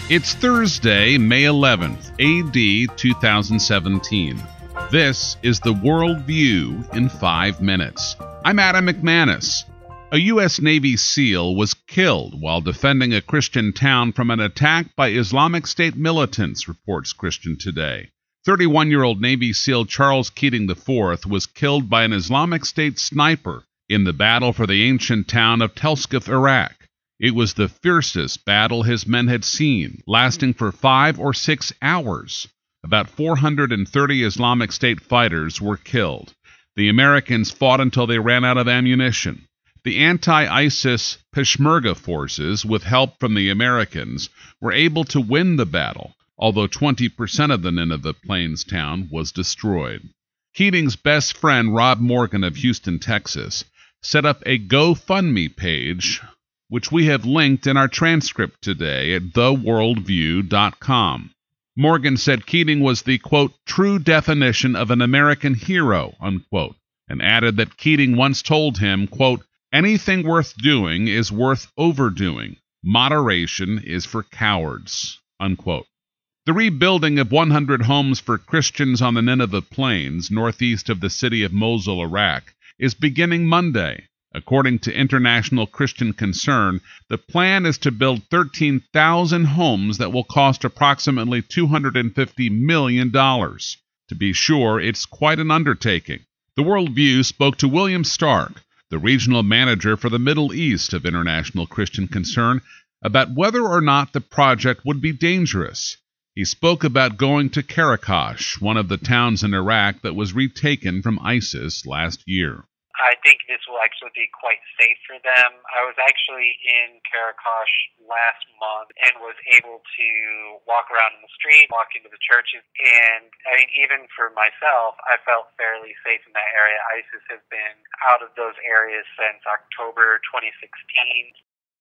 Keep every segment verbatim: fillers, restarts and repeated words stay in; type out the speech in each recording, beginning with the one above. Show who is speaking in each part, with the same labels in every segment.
Speaker 1: It's Thursday, May eleventh, A D two thousand seventeen. This is the World View in five minutes. I'm Adam McManus. A U S Navy SEAL was killed while defending a Christian town from an attack by Islamic State militants, reports Christian Today. thirty-one-year-old Navy SEAL Charles Keating the fourth was killed by an Islamic State sniper in the battle for the ancient town of Telskuf, Iraq. It was the fiercest battle his men had seen, lasting for five or six hours. About four hundred thirty Islamic State fighters were killed. The Americans fought until they ran out of ammunition. The anti-ISIS Peshmerga forces, with help from the Americans, were able to win the battle, although twenty percent of the Nineveh Plains town was destroyed. Keating's best friend, Rob Morgan of Houston, Texas, set up a GoFundMe page, which we have linked in our transcript today at the world view dot com. Morgan said Keating was the, quote, true definition of an American hero, unquote, and added that Keating once told him, quote, anything worth doing is worth overdoing. Moderation is for cowards, unquote. The rebuilding of one hundred homes for Christians on the Nineveh Plains, northeast of the city of Mosul, Iraq, is beginning Monday. According to International Christian Concern, the plan is to build thirteen thousand homes that will cost approximately two hundred fifty million dollars. To be sure, it's quite an undertaking. The World View spoke to William Stark, the regional manager for the Middle East of International Christian Concern, about whether or not the project would be dangerous. He spoke about going to Karakash, one of the towns in Iraq that was retaken from ISIS last year.
Speaker 2: I think this will actually be quite safe for them. I was actually in Karakash last month and was able to walk around in the street, walk into the churches, and I mean, even for myself, I felt fairly safe in that area. ISIS has been out of those areas since October twenty sixteen.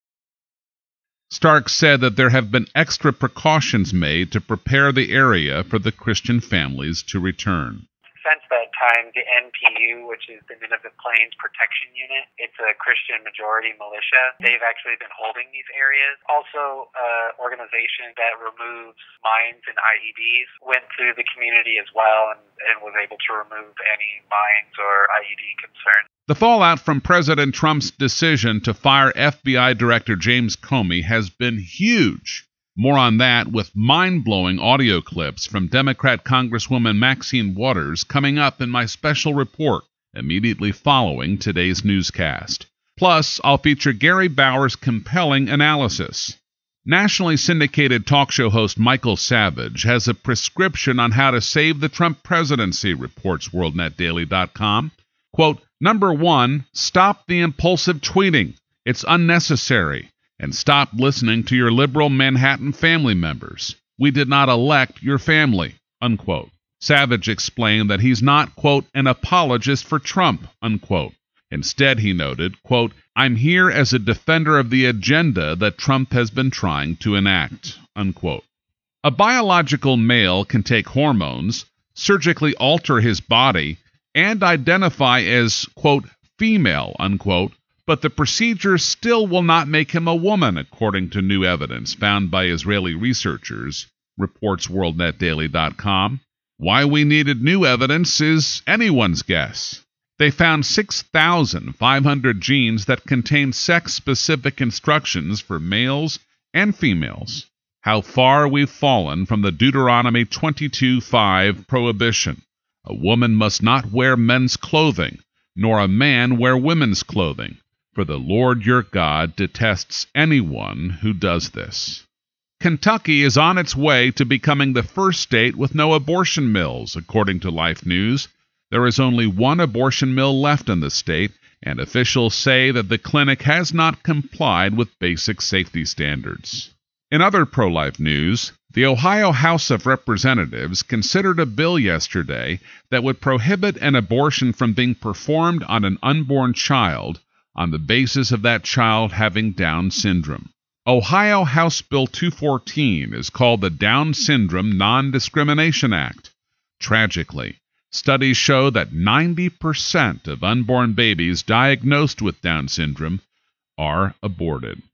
Speaker 1: Stark said that there have been extra precautions made to prepare the area for the Christian families to return.
Speaker 2: Since that time, the N P U, which is the Nineveh Plains Protection Unit, it's a Christian majority militia. They've actually been holding these areas. Also, an organization that removes mines and I E Ds went through the community as well and, and was able to remove any mines or I E D concerns.
Speaker 1: The fallout from President Trump's decision to fire F B I Director James Comey has been huge. More on that with mind-blowing audio clips from Democrat Congresswoman Maxine Waters coming up in my special report immediately following today's newscast. Plus, I'll feature Gary Bauer's compelling analysis. Nationally syndicated talk show host Michael Savage has a prescription on how to save the Trump presidency, reports world net daily dot com. Quote, number one, stop the impulsive tweeting. It's unnecessary. And stop listening to your liberal Manhattan family members. We did not elect your family, unquote. Savage explained that he's not, quote, an apologist for Trump, unquote. Instead, he noted, quote, I'm here as a defender of the agenda that Trump has been trying to enact, unquote. A biological male can take hormones, surgically alter his body, and identify as, quote, female, unquote, but the procedure still will not make him a woman, according to new evidence found by Israeli researchers, reports world net daily dot com. Why we needed new evidence is anyone's guess. They found six thousand five hundred genes that contain sex-specific instructions for males and females. How far we've fallen from the Deuteronomy twenty-two five prohibition. A woman must not wear men's clothing, nor a man wear women's clothing. For the Lord your God detests anyone who does this. Kentucky is on its way to becoming the first state with no abortion mills, according to Life News. There is only one abortion mill left in the state, and officials say that the clinic has not complied with basic safety standards. In other pro-life news, the Ohio House of Representatives considered a bill yesterday that would prohibit an abortion from being performed on an unborn child on the basis of that child having Down syndrome. Ohio House Bill two fourteen is called the Down Syndrome Non-Discrimination Act. Tragically, studies show that ninety percent of unborn babies diagnosed with Down syndrome are aborted.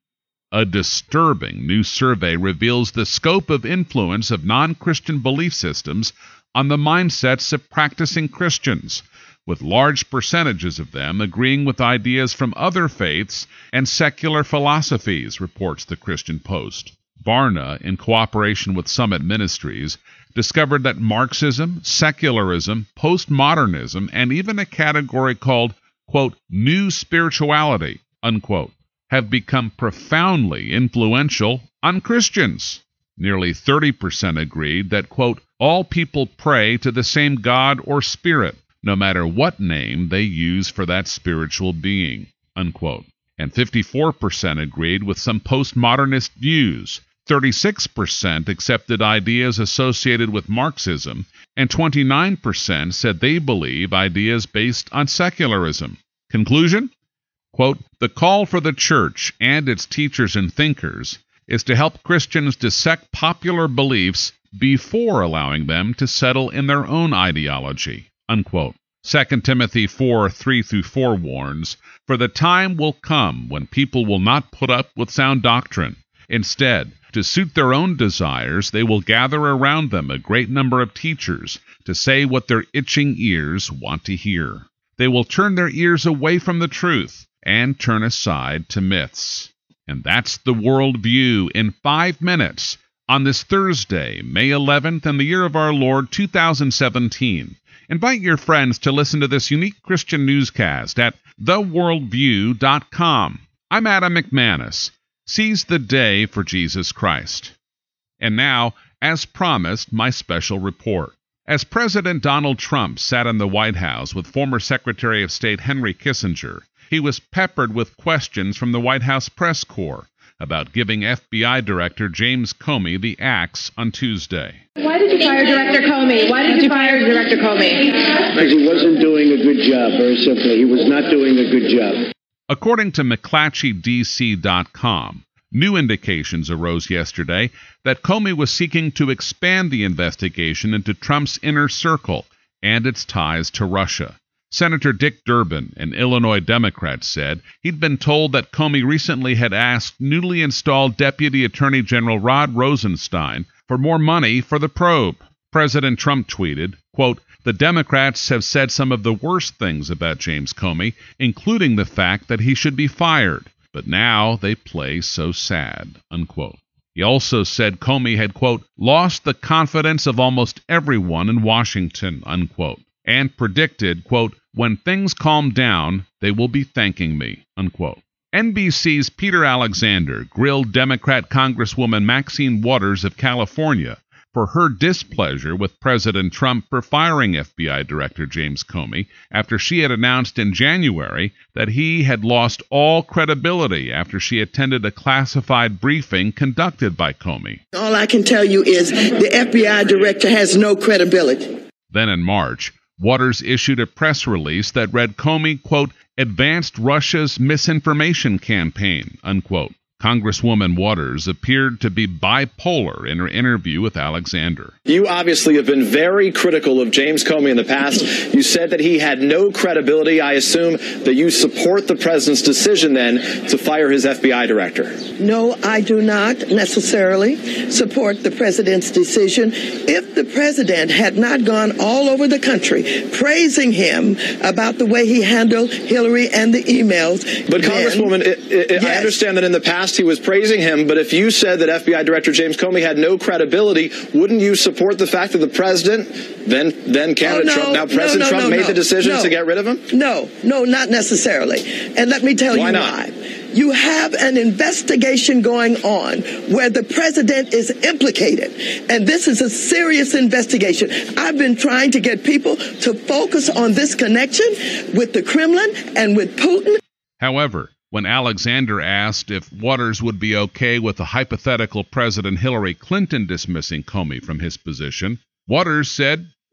Speaker 1: A disturbing new survey reveals the scope of influence of non-Christian belief systems on the mindsets of practicing Christians, with large percentages of them agreeing with ideas from other faiths and secular philosophies, reports the Christian Post. Barna, in cooperation with Summit Ministries, discovered that Marxism, secularism, postmodernism, and even a category called, quote, new spirituality, unquote, have become profoundly influential on Christians. Nearly thirty percent agreed that, quote, all people pray to the same God or spirit, no matter what name they use for that spiritual being, unquote. And fifty-four percent agreed with some postmodernist views. thirty-six percent accepted ideas associated with Marxism, and twenty-nine percent said they believe ideas based on secularism. Conclusion? Quote, the call for the church and its teachers and thinkers is to help Christians dissect popular beliefs before allowing them to settle in their own ideology, unquote. Second Timothy four, three through four warns, for the time will come when people will not put up with sound doctrine. Instead, to suit their own desires, they will gather around them a great number of teachers to say what their itching ears want to hear. They will turn their ears away from the truth and turn aside to myths. And that's the World View in five minutes on this Thursday, May eleventh, in the year of our Lord, two thousand seventeen. Invite your friends to listen to this unique Christian newscast at the world view dot com. I'm Adam McManus. Seize the day for Jesus Christ. And now, as promised, my special report. As President Donald Trump sat in the White House with former Secretary of State Henry Kissinger, he was peppered with questions from the White House press corps about giving F B I Director James Comey the axe on Tuesday.
Speaker 3: Why did you fire Director Comey? Why did you fire Director Comey?
Speaker 4: Because he wasn't doing a good job, very simply. He was not doing a good job.
Speaker 1: According to McClatchy D C dot com, new indications arose yesterday that Comey was seeking to expand the investigation into Trump's inner circle and its ties to Russia. Senator Dick Durbin, an Illinois Democrat, said he'd been told that Comey recently had asked newly installed Deputy Attorney General Rod Rosenstein for more money for the probe. President Trump tweeted, quote, the Democrats have said some of the worst things about James Comey, including the fact that he should be fired, but now they play so sad, unquote. He also said Comey had, quote, lost the confidence of almost everyone in Washington, unquote, and predicted, quote, when things calm down, they will be thanking me, unquote. N B C's Peter Alexander grilled Democrat Congresswoman Maxine Waters of California for her displeasure with President Trump for firing F B I Director James Comey after she had announced in January that he had lost all credibility after she attended a classified briefing conducted by Comey.
Speaker 5: All I can tell you is the F B I director has no credibility.
Speaker 1: Then in March, Waters issued a press release that read Comey, quote, advanced Russia's misinformation campaign, unquote. Congresswoman Waters appeared to be bipolar in her interview with Alexander.
Speaker 6: You obviously have been very critical of James Comey in the past. You said that he had no credibility. I assume that you support the president's decision then to fire his F B I director.
Speaker 5: No, I do not necessarily support the president's decision. If the president had not gone all over the country praising him about the way he handled Hillary and the emails.
Speaker 6: But
Speaker 5: then,
Speaker 6: Congresswoman, it, it,
Speaker 5: yes.
Speaker 6: I understand that in the past he was praising him, but if you said that F B I Director James Comey had no credibility, wouldn't you support the fact that the president, then then candidate
Speaker 5: oh, no,
Speaker 6: Trump, now President
Speaker 5: no, no,
Speaker 6: Trump,
Speaker 5: no,
Speaker 6: made
Speaker 5: no,
Speaker 6: the decision
Speaker 5: no,
Speaker 6: to get rid of him?
Speaker 5: No, no, not necessarily. And let me tell
Speaker 6: why
Speaker 5: you
Speaker 6: not?
Speaker 5: why. You have an investigation going on where the president is implicated. And this is a serious investigation. I've been trying to get people to focus on this connection with the Kremlin and with Putin.
Speaker 1: However, when Alexander asked if Waters would be okay with the hypothetical President Hillary Clinton dismissing Comey from his position, Waters said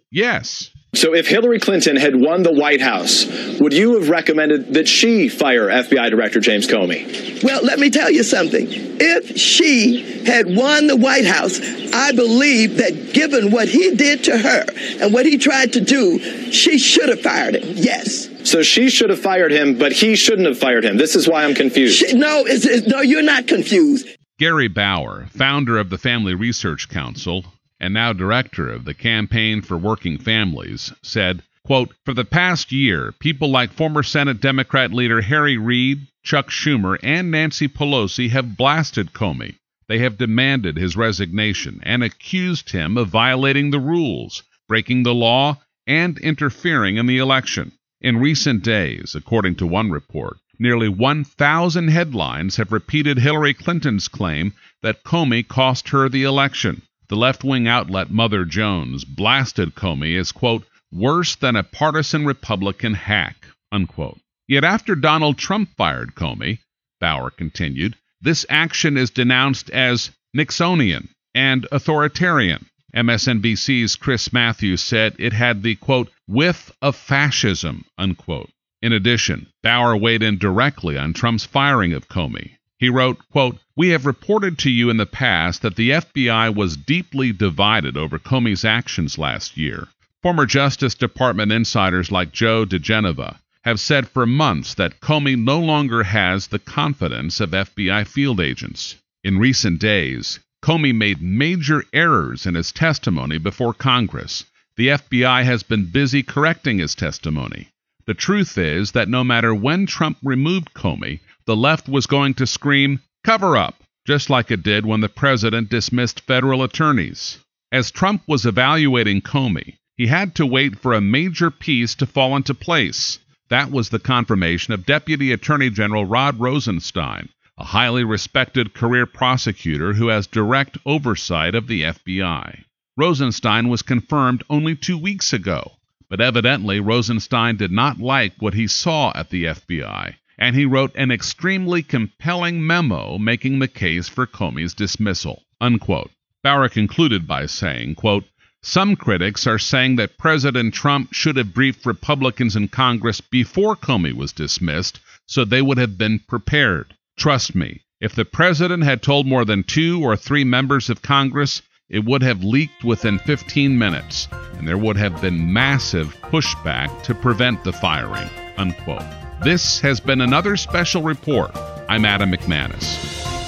Speaker 1: yes.
Speaker 6: So if Hillary Clinton had won the White House, would you have recommended that she fire F B I Director James Comey?
Speaker 5: Well, let me tell you something. If she had won the White House, I believe that given what he did to her and what he tried to do, she should have fired him. Yes.
Speaker 6: So she should have fired him, but he shouldn't have fired him. This is why I'm confused.
Speaker 5: She, no, it's, it's, no, you're not confused.
Speaker 1: Gary Bauer, founder of the Family Research Council and now director of the Campaign for Working Families, said, quote, "For the past year, people like former Senate Democrat leader Harry Reid, Chuck Schumer, and Nancy Pelosi have blasted Comey. They have demanded his resignation and accused him of violating the rules, breaking the law, and interfering in the election. In recent days, according to one report, nearly one thousand headlines have repeated Hillary Clinton's claim that Comey cost her the election. The left-wing outlet Mother Jones blasted Comey as, quote, worse than a partisan Republican hack, unquote. Yet after Donald Trump fired Comey, Bauer continued, this action is denounced as Nixonian and authoritarian. M S N B C's Chris Matthews said it had the, quote, whiff of fascism, unquote. In addition, Bauer weighed in directly on Trump's firing of Comey. He wrote, quote, we have reported to you in the past that the F B I was deeply divided over Comey's actions last year. Former Justice Department insiders like Joe DeGeneva have said for months that Comey no longer has the confidence of F B I field agents. In recent days, Comey made major errors in his testimony before Congress. The F B I has been busy correcting his testimony. The truth is that no matter when Trump removed Comey, the left was going to scream, cover up, just like it did when the president dismissed federal attorneys. As Trump was evaluating Comey, he had to wait for a major piece to fall into place. That was the confirmation of Deputy Attorney General Rod Rosenstein, a highly respected career prosecutor who has direct oversight of the F B I. Rosenstein was confirmed only two weeks ago, but evidently Rosenstein did not like what he saw at the F B I, and he wrote an extremely compelling memo making the case for Comey's dismissal, unquote. Bauer concluded by saying, quote, some critics are saying that President Trump should have briefed Republicans in Congress before Comey was dismissed so they would have been prepared. Trust me, if the president had told more than two or three members of Congress, it would have leaked within fifteen minutes, and there would have been massive pushback to prevent the firing, unquote. This has been another special report. I'm Adam McManus.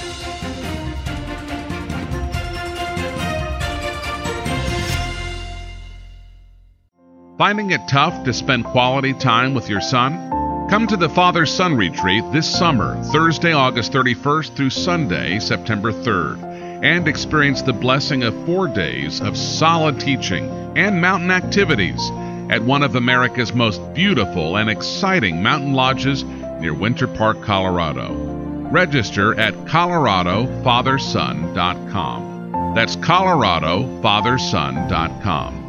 Speaker 1: Finding it tough to spend quality time with your son? Come to the Father-Son Retreat this summer, Thursday, August thirty-first through Sunday, September third, and experience the blessing of four days of solid teaching and mountain activities at one of America's most beautiful and exciting mountain lodges near Winter Park, Colorado. Register at colorado father son dot com. That's colorado father son dot com.